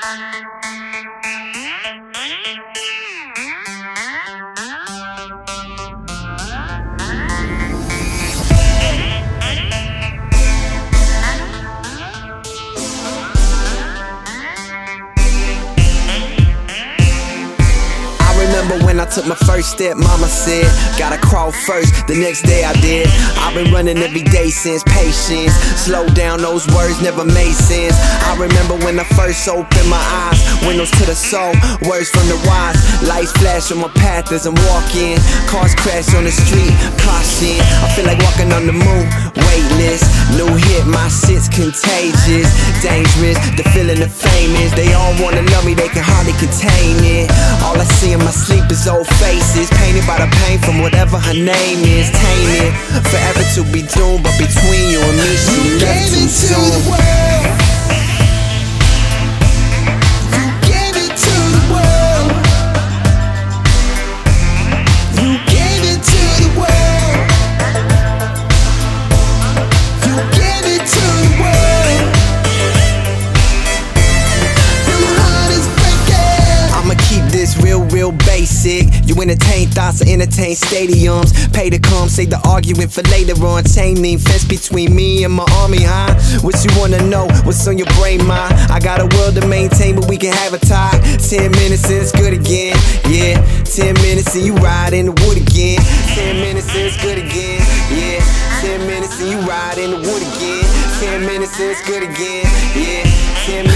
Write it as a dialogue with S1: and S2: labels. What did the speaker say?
S1: Remember when I took my first step, mama said, gotta crawl first, the next day I did. I've been running every day since, patience. Slow down, those words never made sense. I remember when I first opened my eyes, windows to the soul, words from the wise. Lights flash on my path as I'm walking, cars crash on the street, caution. I feel like walking on the moon, weightless. New hit, my shit's contagious, dangerous. The feeling of fame is, they all wanna love me, they can hardly contain it. All I see in my sleep is old faces, painted by the pain from whatever her name is. Tainted, forever to be doomed, but between you and me, she left too soon. Real basic. You entertain thoughts or entertain stadiums. Pay to come, save the argument for later on. Chain link fence between me and my army, huh? What you wanna know? What's on your brain, ma? I got a world to maintain, but we can have a tie. 10 minutes and it's good again. Yeah, 10 minutes and you ride in the wood again. 10 minutes and it's good again. Yeah, 10 minutes and you ride in the wood again. 10 minutes and it's good again. Yeah, 10